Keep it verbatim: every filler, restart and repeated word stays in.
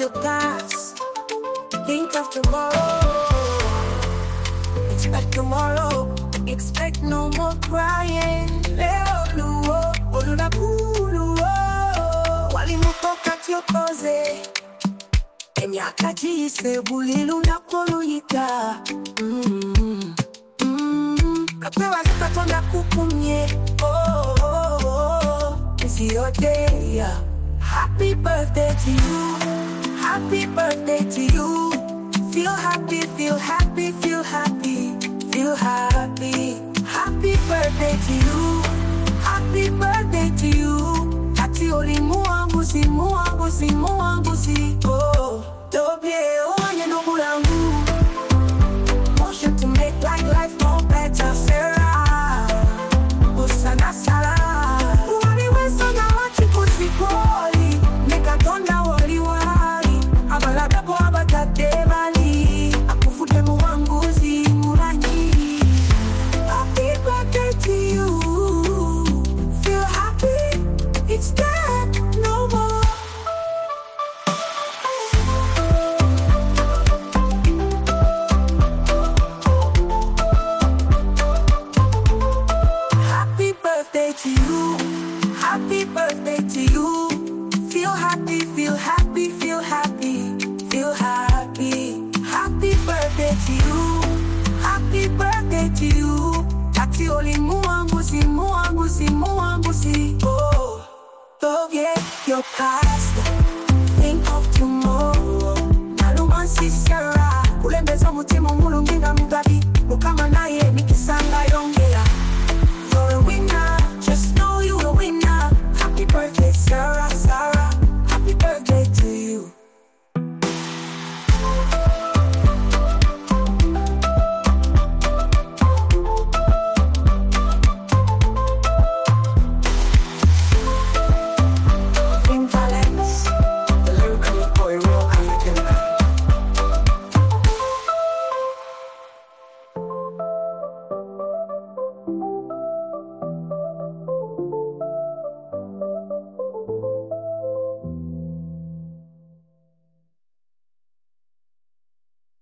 the past, think of tomorrow. Expect tomorrow, expect no more crying. Leo luo, oluna kuluo. Walimukoka tiokoze Enyaka jise bulilu na koluyika. Mm, mm. Kapewa zikatonda kukumye. Oh, oh, oh. It's your day, yeah. Happy birthday to you. Happy birthday to you. Feel happy, feel happy, feel happy, feel happy. Happy birthday to you. Happy birthday to you. Ati oli muambusi, muambusi, muambusi. Oh, dobye oanye nubulangu. Motion to make like life more better. Sarah, usana sala. Uwali weso na wachikusi koli. Mekatonda wali wali. Abala bebo abatate bali. Akufute muambusi mulanyi. Happy birthday to you. Feel happy, it's dead, no more. Happy birthday to you. Happy birthday to you. Feel happy, feel happy, feel happy, feel happy. Happy birthday to you. Happy birthday to you. Tati oli muambusi, muambusi, muambusi. Oh, don't get your pride.